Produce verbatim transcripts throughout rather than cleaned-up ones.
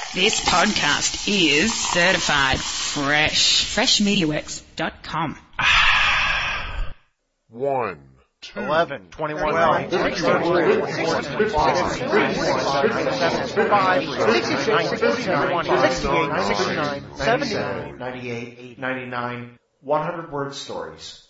This podcast is certified fresh. fresh media works dot com. One. Two, eleven, twenty-one, twelve, thirty, thirty-one, sixty-five, sixty-eight, sixty-nine, seventy-nine, ninety-eight, ninety-nine, one hundred word stories.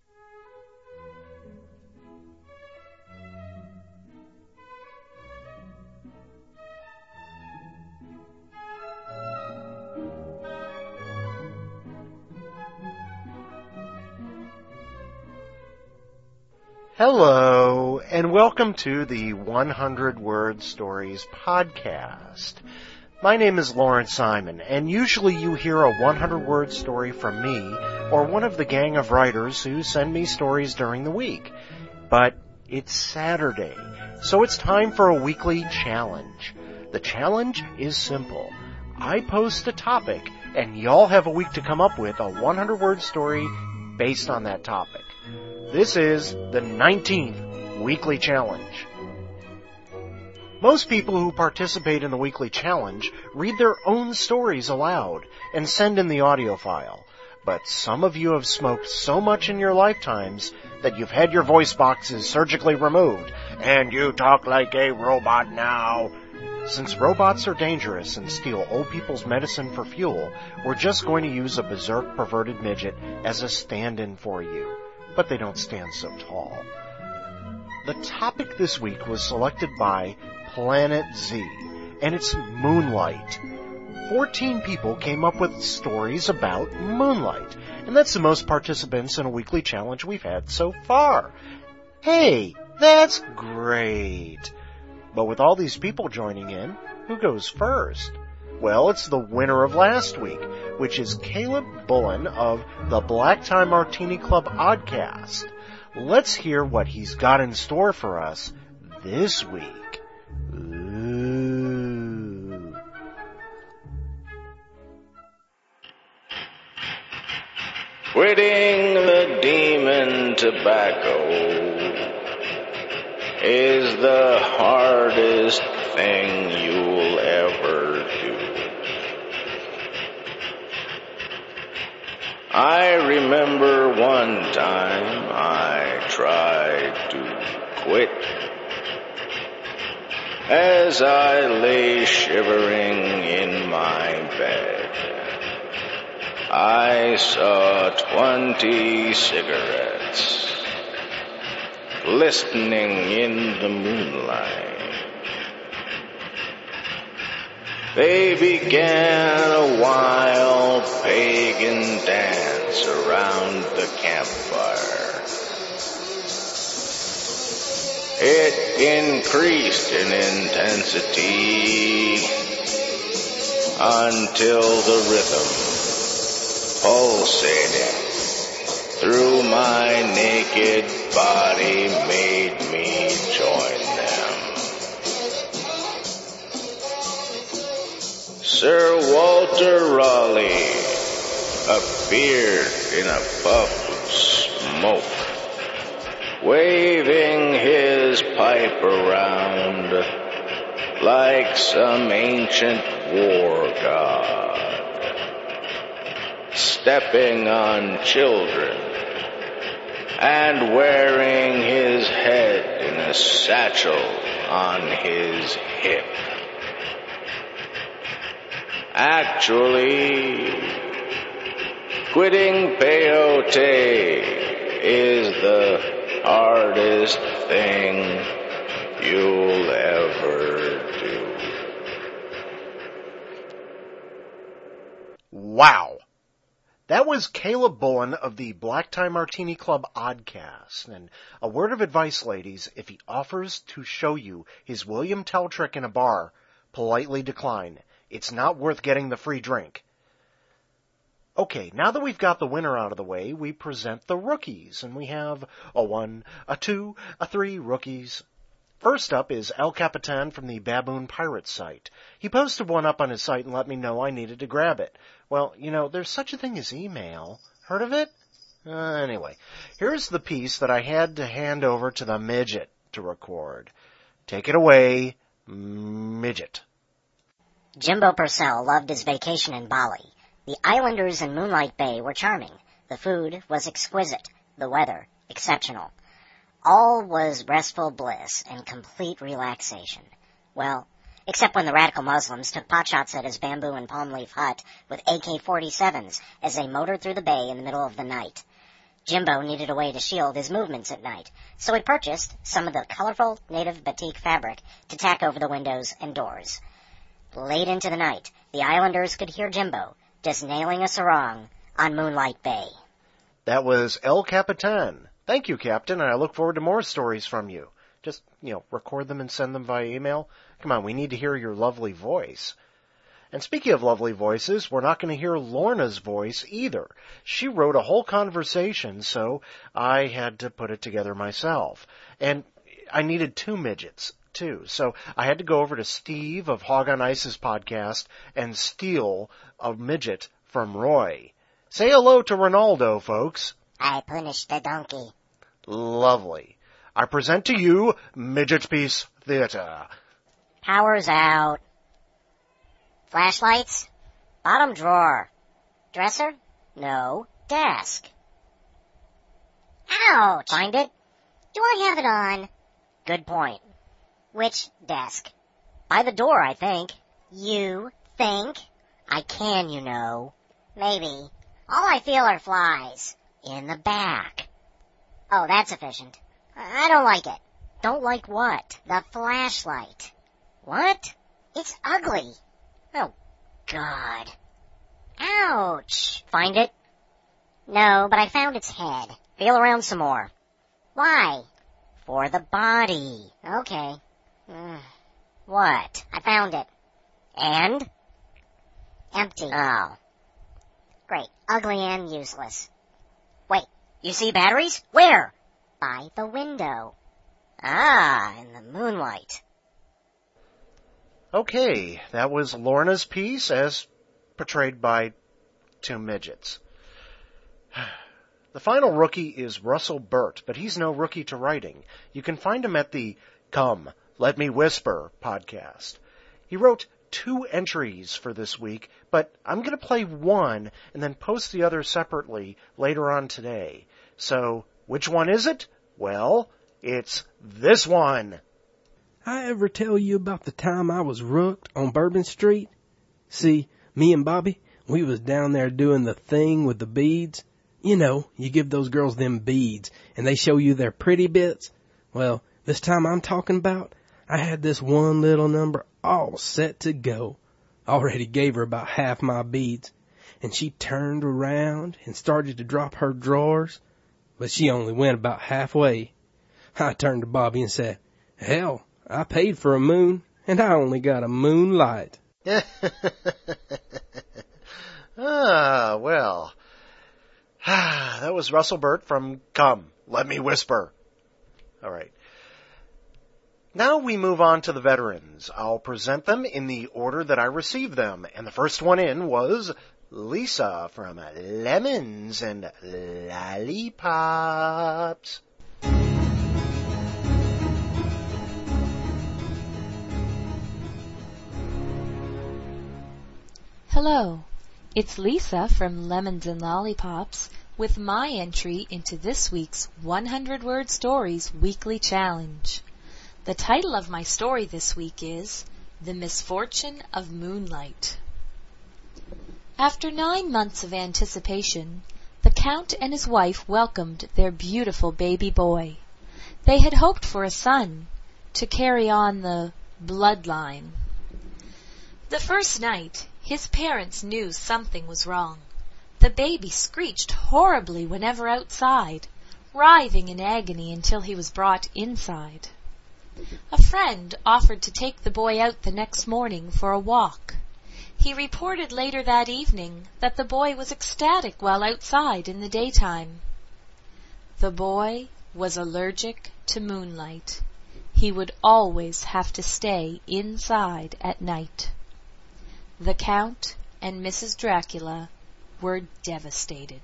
Hello, and welcome to the one hundred word stories podcast. My name is Lawrence Simon, and usually you hear a one hundred word story from me or one of the gang of writers who send me stories during the week. But it's Saturday, so it's time for a weekly challenge. The challenge is simple. I post a topic, and y'all have a week to come up with a one hundred word story based on that topic. This is the nineteenth weekly challenge. Most people who participate in the weekly challenge read their own stories aloud and send in the audio file. But some of you have smoked so much in your lifetimes that you've had your voice boxes surgically removed, and you talk like a robot now. Since robots are dangerous and steal old people's medicine for fuel, we're just going to use a berserk perverted midget as a stand-in for you. But they don't stand so tall. The topic this week was selected by Planet Z, and it's moonlight. Fourteen people came up with stories about moonlight, and that's the most participants in a weekly challenge we've had so far. Hey, that's great! But with all these people joining in, who goes first? Well, it's the winner of last week, which is Caleb Bullen of the Black Tie Martini Club Oddcast. Let's hear what he's got in store for us this week. Ooh. Quitting the demon tobacco is the hardest thing you'll ever do. I remember one time I tried to quit. As I lay shivering in my bed, I saw twenty cigarettes glistening in the moonlight. They began a wild pagan dance around the campfire. It increased in intensity until the rhythm pulsating through my naked body made me join them. Sir Walter Raleigh appeared in a puff of smoke, waving his pipe around like some ancient war god, stepping on children and wearing his head in a satchel on his hip. Actually, quitting peyote is the hardest thing you'll ever do. Wow. That was Caleb Bullen of the Black Tie Martini Club Oddcast. And a word of advice, ladies, if he offers to show you his William Tell trick in a bar, politely decline. It's not worth getting the free drink. Okay, now that we've got the winner out of the way, we present the rookies. And we have a one, a two, a three rookies. First up is El Capitan from the Baboon Pirates site. He posted one up on his site and let me know I needed to grab it. Well, you know, there's such a thing as email. Heard of it? Uh, anyway, here's the piece that I had to hand over to the midget to record. Take it away, midget. Jimbo Purcell loved his vacation in Bali. The islanders in Moonlight Bay were charming. The food was exquisite. The weather exceptional. All was restful bliss and complete relaxation. Well, except when the radical Muslims took potshots at his bamboo and palm leaf hut with A K forty-sevens as they motored through the bay in the middle of the night. Jimbo needed a way to shield his movements at night, so he purchased some of the colorful native batik fabric to tack over the windows and doors. Late into the night, the islanders could hear Jimbo just nailing a sarong on Moonlight Bay. That was El Capitan. Thank you, Captain, and I look forward to more stories from you. Just, you know, record them and send them via email. Come on, we need to hear your lovely voice. And speaking of lovely voices, we're not going to hear Lorna's voice either. She wrote a whole conversation, so I had to put it together myself. And I needed two midgets, too. So I had to go over to Steve of Hog on Ice's podcast and steal a midget from Roy. Say hello to Ronaldo, folks. I punished the donkey. Lovely. I present to you Midget Piece Theater. Power's out. Flashlights? Bottom drawer. Dresser? No. Desk. Ouch! Find it? Do I have it on? Good point. Which desk? By the door, I think. You think? I can, you know. Maybe. All I feel are flies. In the back. Oh, that's efficient. I don't like it. Don't like what? The flashlight. What? It's ugly. Oh, God. Ouch. Find it? No, but I found its head. Feel around some more. Why? For the body. Okay. Mm. What? I found it. And? Empty. Oh. Great. Ugly and useless. Wait, you see batteries? Where? By the window. Ah, in the moonlight. Okay, that was Lorna's piece as portrayed by two midgets. The final rookie is Russell Burt, but he's no rookie to writing. You can find him at the Come, Let Me Whisper podcast. He wrote two entries for this week, but I'm going to play one and then post the other separately later on today. So, which one is it? Well, it's this one. I ever tell you about the time I was rooked on Bourbon Street? See, me and Bobby, we was down there doing the thing with the beads. You know, you give those girls them beads, and they show you their pretty bits. Well, this time I'm talking about, I had this one little number all set to go. Already gave her about half my beads, and she turned around and started to drop her drawers, but she only went about halfway. I turned to Bobby and said, hell, I paid for a moon, and I only got a moonlight. ah, well. That was Russell Burt from Come, Let Me Whisper. All right. Now we move on to the veterans. I'll present them in the order that I received them. And the first one in was Lisa from Lemons and Lollipops. Hello, it's Lisa from Lemons and Lollipops with my entry into this week's one hundred word Stories Weekly Challenge. The title of my story this week is The Misfortune of Moonlight. After nine months of anticipation, the Count and his wife welcomed their beautiful baby boy. They had hoped for a son to carry on the bloodline. The first night, his parents knew something was wrong. The baby screeched horribly whenever outside, writhing in agony until he was brought inside. A friend offered to take the boy out the next morning for a walk. He reported later that evening that the boy was ecstatic while outside in the daytime. The boy was allergic to moonlight. He would always have to stay inside at night. The Count and Missus Dracula were devastated.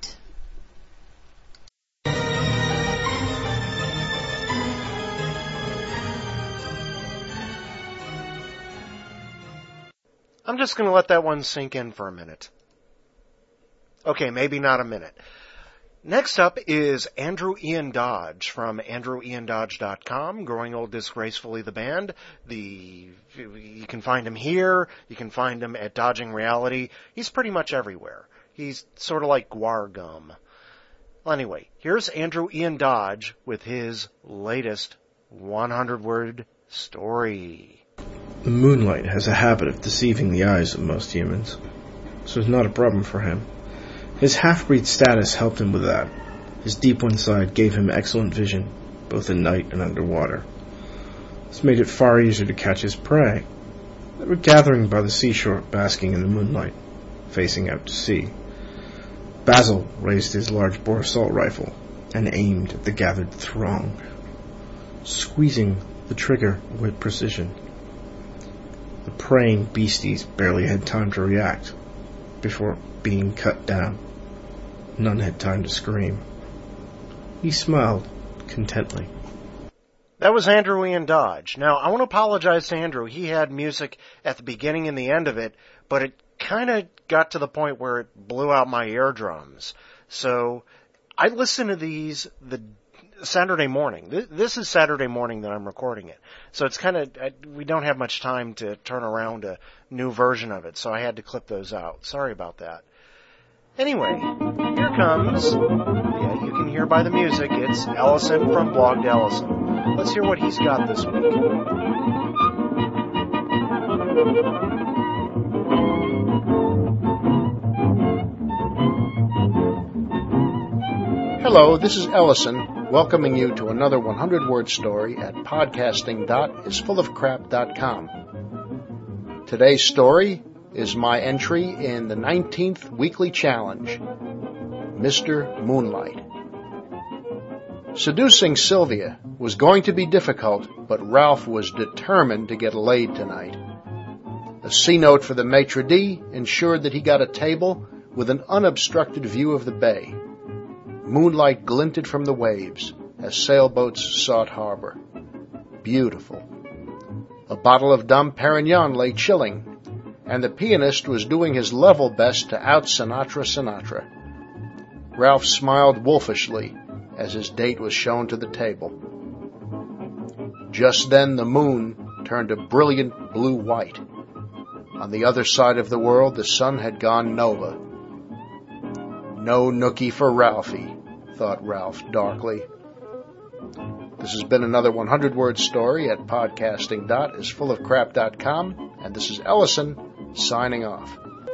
I'm just going to let that one sink in for a minute. Okay, maybe not a minute. Next up is Andrew Ian Dodge from andrew ian dodge dot com, Growing Old Disgracefully the Band. The you can find him here. You can find him at Dodging Reality. He's pretty much everywhere. He's sort of like Guar Gum. Well, anyway, here's Andrew Ian Dodge with his latest one hundred word story. Moonlight has a habit of deceiving the eyes of most humans, so it's not a problem for him. His half-breed status helped him with that. His deep one side gave him excellent vision, both at night and underwater. This made it far easier to catch his prey. They were gathering by the seashore, basking in the moonlight, facing out to sea. Basil raised his large-bore assault rifle and aimed at the gathered throng, squeezing the trigger with precision. The preying beasties barely had time to react before being cut down. None had time to scream. He smiled contently. That was Andrew Ian Dodge. Now, I want to apologize to Andrew. He had music at the beginning and the end of it, but it kind of got to the point where it blew out my eardrums. So I listen to these the Saturday morning. This is Saturday morning that I'm recording it. So it's kind of, we don't have much time to turn around a new version of it, so I had to clip those out. Sorry about that. Anyway, here comes, yeah, you can hear by the music, it's Ellison from Blog to Ellison. Let's hear what he's got this week. Hello, this is Ellison, welcoming you to another one hundred word story at podcasting dot is full of crap dot com. Today's story is my entry in the nineteenth weekly challenge, Mister Moonlight. Seducing Sylvia was going to be difficult, but Ralph was determined to get laid tonight. A C-note for the maitre d' ensured that he got a table with an unobstructed view of the bay. Moonlight glinted from the waves as sailboats sought harbor. Beautiful. A bottle of Dom Perignon lay chilling, and the pianist was doing his level best to out-Sinatra Sinatra. Ralph smiled wolfishly as his date was shown to the table. Just then the moon turned a brilliant blue-white. On the other side of the world, the sun had gone nova. No nookie for Ralphie, thought Ralph darkly. This has been another one hundred word story at podcasting dot is full of crap dot com, and this is Ellison signing off.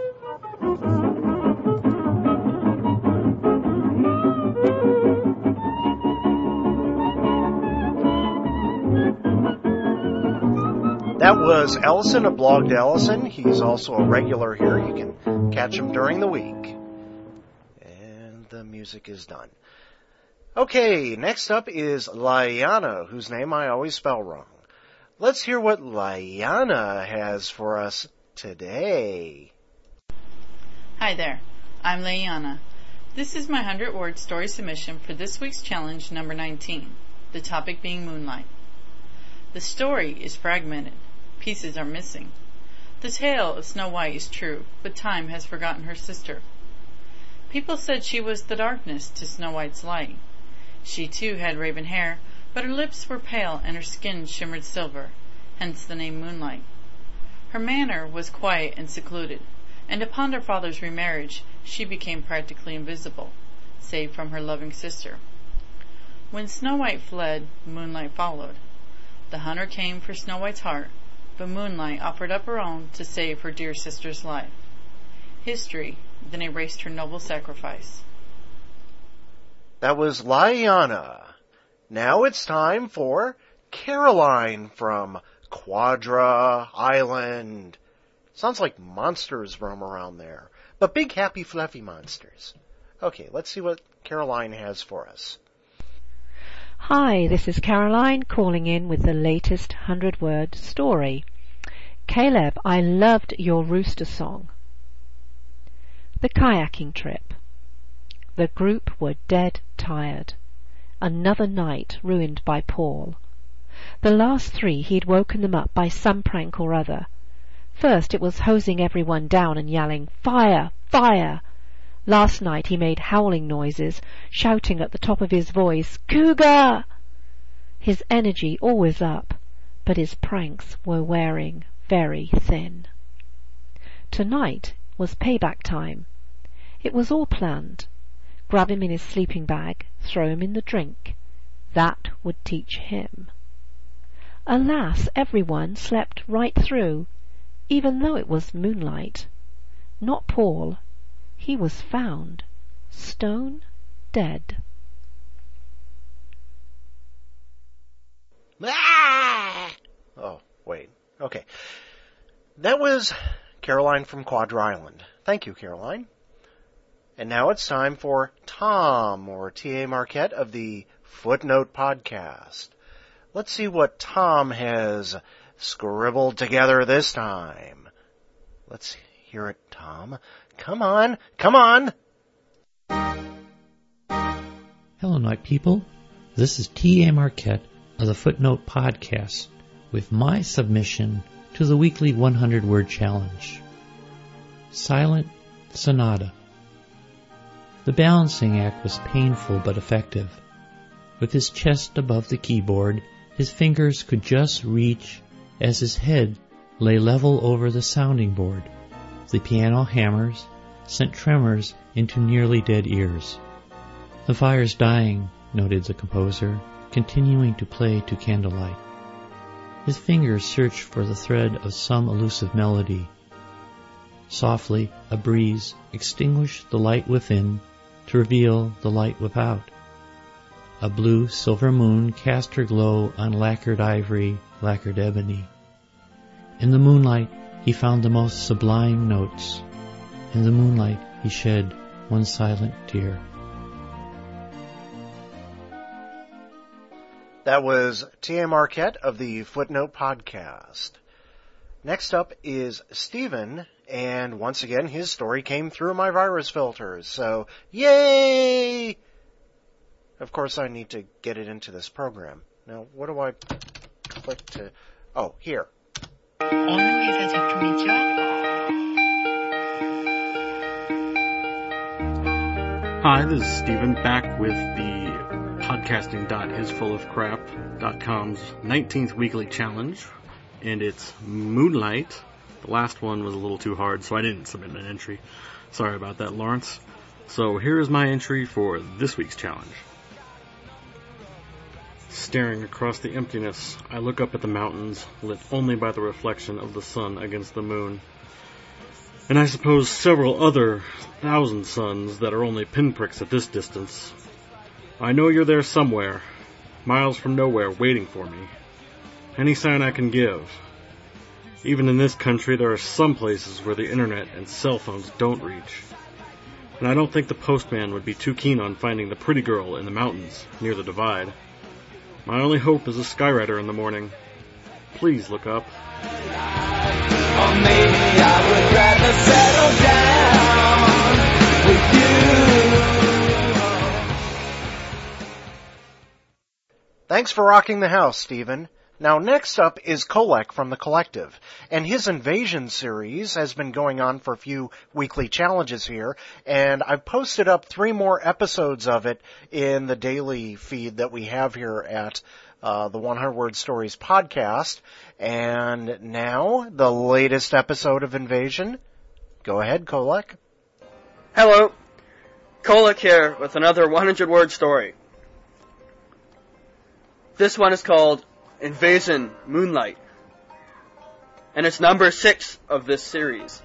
That was Ellison of Blog to Ellison. He's also a regular here. You can catch him during the week. And the music is done. Okay, next up is Liana, whose name I always spell wrong. Let's hear what Liana has for us today. Hi there, I'm Liana. This is my one hundred word story submission for this week's challenge number nineteen, the topic being moonlight. The story is fragmented. Pieces are missing. The tale of Snow White is true, but time has forgotten her sister. People said she was the darkness to Snow White's light. She too had raven hair, but her lips were pale and her skin shimmered silver, hence the name Moonlight. Her manner was quiet and secluded, and upon her father's remarriage she became practically invisible, save from her loving sister. When Snow White fled, Moonlight followed. The hunter came for Snow White's heart, but Moonlight offered up her own to save her dear sister's life. History then erased her noble sacrifice. That was Liana. Now it's time for Caroline from Quadra Island. Sounds like monsters roam around there, but big, happy, fluffy monsters. Okay, let's see what Caroline has for us. Hi, this is Caroline calling in with the latest hundred-word story. Caleb, I loved your rooster song. The kayaking trip. The group were dead tired. Another night ruined by Paul. The last three he'd woken them up by some prank or other. First it was hosing everyone down and yelling, "Fire! Fire!" Last night he made howling noises, shouting at the top of his voice, "Cougar!" His energy always up, but his pranks were wearing very thin. Tonight was payback time. It was all planned. Grab him in his sleeping bag, throw him in the drink. That would teach him. Alas, everyone slept right through, even though it was moonlight. Not Paul. He was found, stone dead. Ah! Oh, wait. Okay. That was Caroline from Quadra Island. Thank you, Caroline. And now it's time for Tom, or T A Marquette of the Footnote Podcast. Let's see what Tom has scribbled together this time. Let's hear it, Tom. Come on, come on! Hello, night people. This is T A Marquette of the Footnote Podcast with my submission to the weekly one hundred word challenge. Silent Sonata. The balancing act was painful but effective. With his chest above the keyboard, his fingers could just reach as his head lay level over the sounding board. The piano hammers sent tremors into nearly dead ears. The fire's dying, noted the composer, continuing to play to candlelight. His fingers searched for the thread of some elusive melody. Softly, a breeze extinguished the light within to reveal the light without. A blue silver moon cast her glow on lacquered ivory, lacquered ebony. In the moonlight he found the most sublime notes. In the moonlight he shed one silent tear. That was T A Marquette of the Footnote Podcast. Next up is Stephen, and once again his story came through my virus filters, so yay! Of course I need to get it into this program. Now, what do I click to... Oh, here. Hi, this is Stephen, back with the podcasting dot is full of crap dot com's nineteenth weekly challenge, and it's Moonlight. The last one was a little too hard, so I didn't submit an entry. Sorry about that, Lawrence. So here is my entry for this week's challenge. Staring across the emptiness, I look up at the mountains, lit only by the reflection of the sun against the moon. And I suppose several other thousand suns that are only pinpricks at this distance. I know you're there somewhere, miles from nowhere, waiting for me. Any sign I can give. Even in this country, there are some places where the internet and cell phones don't reach. And I don't think the postman would be too keen on finding the pretty girl in the mountains near the divide. My only hope is a skywriter in the morning. Please look up. Or maybe I would rather settle down with you. Thanks for rocking the house, Stephen. Now, next up is Kolek from The Collective, and his Invasion series has been going on for a few weekly challenges here, and I've posted up three more episodes of it in the daily feed that we have here at uh, the one hundred word Stories podcast, and now, the latest episode of Invasion. Go ahead, Kolek. Hello, Kolek here with another one hundred word story. This one is called Invasion Moonlight, and it's number six of this series.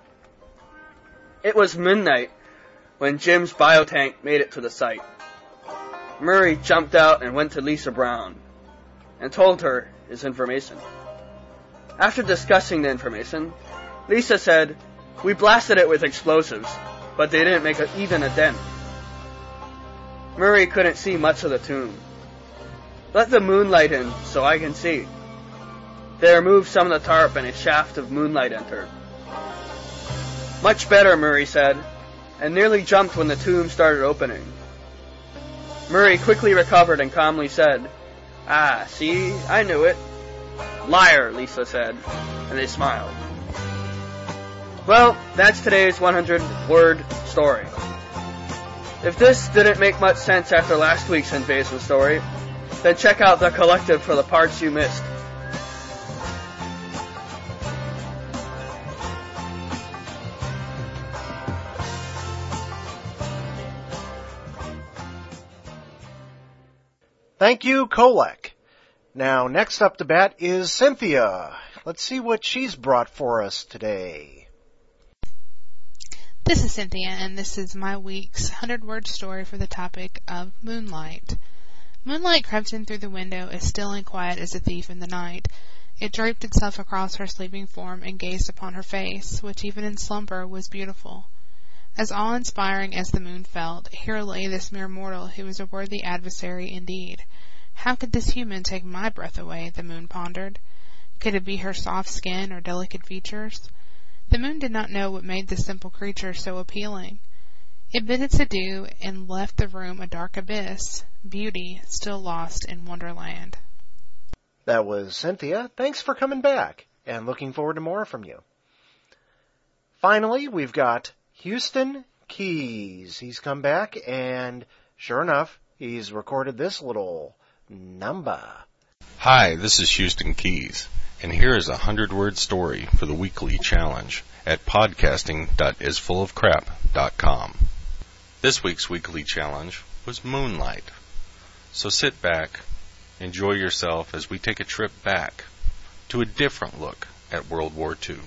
It was midnight when Jim's biotank made it to the site. Murray jumped out and went to Lisa Brown and told her his information. After discussing the information, Lisa said, "We blasted it with explosives, but they didn't make a, even a dent." Murray couldn't see much of the tomb. "Let the moonlight in so I can see." They removed some of the tarp and a shaft of moonlight entered. "Much better," Murray said, and nearly jumped when the tomb started opening. Murray quickly recovered and calmly said, "Ah, see, I knew it." "Liar," Lisa said, and they smiled. Well, that's today's one hundred word story. If this didn't make much sense after last week's invasion story, then check out The Collective for the parts you missed. Thank you, Kolek. Now, next up to bat is Cynthia. Let's see what she's brought for us today. This is Cynthia, and this is my week's hundred-word story for the topic of moonlight. Moonlight crept in through the window as still and quiet as a thief in the night. It draped itself across her sleeping form and gazed upon her face, which even in slumber was beautiful. As awe-inspiring as the moon felt, here lay this mere mortal who was a worthy adversary indeed. How could this human take my breath away, the moon pondered. Could it be her soft skin or delicate features? The moon did not know what made this simple creature so appealing. It bid its adieu and left the room a dark abyss, beauty still lost in wonderland. That was Cynthia. Thanks for coming back, and looking forward to more from you. Finally, we've got Houston Keys. He's come back, and sure enough, he's recorded this little number. Hi, this is Houston Keys, and here is a hundred-word story for the weekly challenge at podcasting dot is full of crap dot com. This week's weekly challenge was Moonlight. So sit back, enjoy yourself as we take a trip back to a different look at World War Two.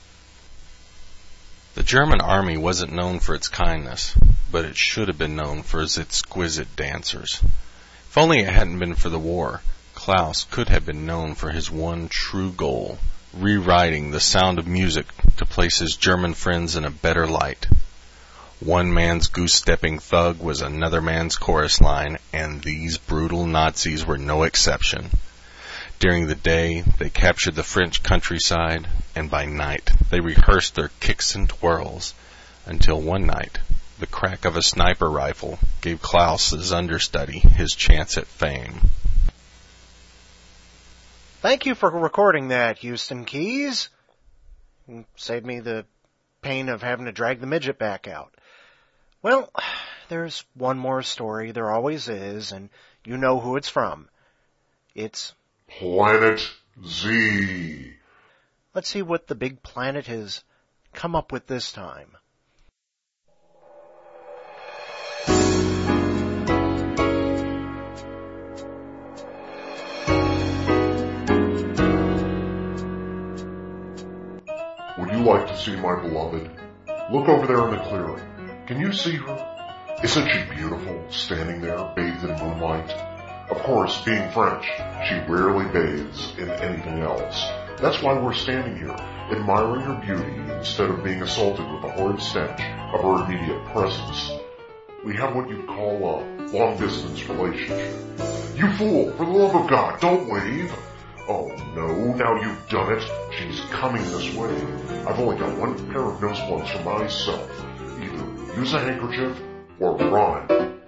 The German army wasn't known for its kindness, but it should have been known for its exquisite dancers. If only it hadn't been for the war, Klaus could have been known for his one true goal, rewriting the sound of music to place his German friends in a better light. One man's goose-stepping thug was another man's chorus line, and these brutal Nazis were no exception. During the day, they captured the French countryside, and by night, they rehearsed their kicks and twirls, until one night, the crack of a sniper rifle gave Klaus's understudy his chance at fame. Thank you for recording that, Houston Keys. Saved me the pain of having to drag the midget back out. Well, there's one more story, there always is, and you know who it's from. It's Planet Z. Let's see what the big planet has come up with this time. Would you like to see my beloved? Look over there in the clearing. Can you see her? Isn't she beautiful, standing there, bathed in moonlight? Of course, being French, she rarely bathes in anything else. That's why we're standing here, admiring her beauty instead of being assaulted with the horrid stench of her immediate presence. We have what you'd call a long-distance relationship. You fool! For the love of God, don't wave! Oh no, now you've done it. She's coming this way. I've only got one pair of nose plugs for myself. Either use a handkerchief or run.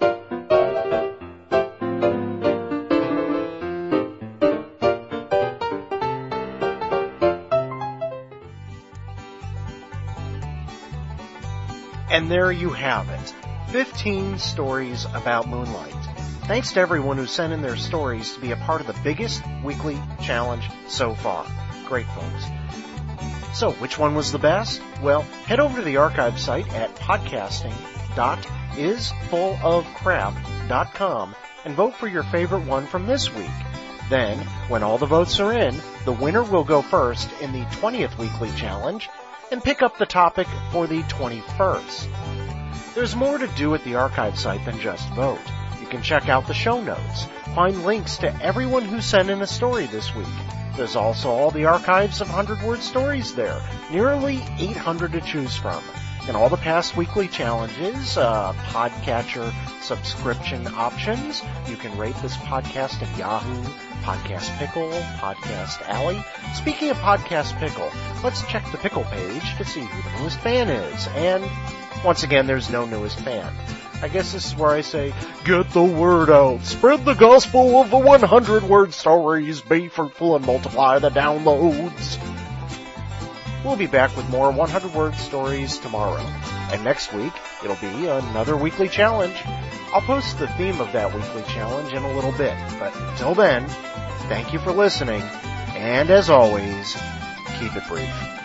And there you have it. fifteen stories about moonlight. Thanks to everyone who sent in their stories to be a part of the biggest weekly challenge so far. Great, folks. So, which one was the best? Well, head over to the archive site at podcasting dot is full of crap dot com and vote for your favorite one from this week. Then, when all the votes are in, the winner will go first in the twentieth weekly challenge and pick up the topic for the twenty-first. There's more to do at the archive site than just vote. You can check out the show notes, find links to everyone who sent in a story this week. There's also all the archives of hundred-word stories there, nearly eight hundred to choose from. And all the past weekly challenges, uh, podcatcher subscription options. You can rate this podcast at Yahoo, Podcast Pickle, Podcast Alley. Speaking of Podcast Pickle, let's check the Pickle page to see who the newest fan is. And once again, there's no newest fan. I guess this is where I say, get the word out. Spread the gospel of the hundred-word stories. Be fruitful and multiply the downloads. We'll be back with more one hundred word stories tomorrow. And next week, it'll be another weekly challenge. I'll post the theme of that weekly challenge in a little bit. But until then, thank you for listening. And as always, keep it brief.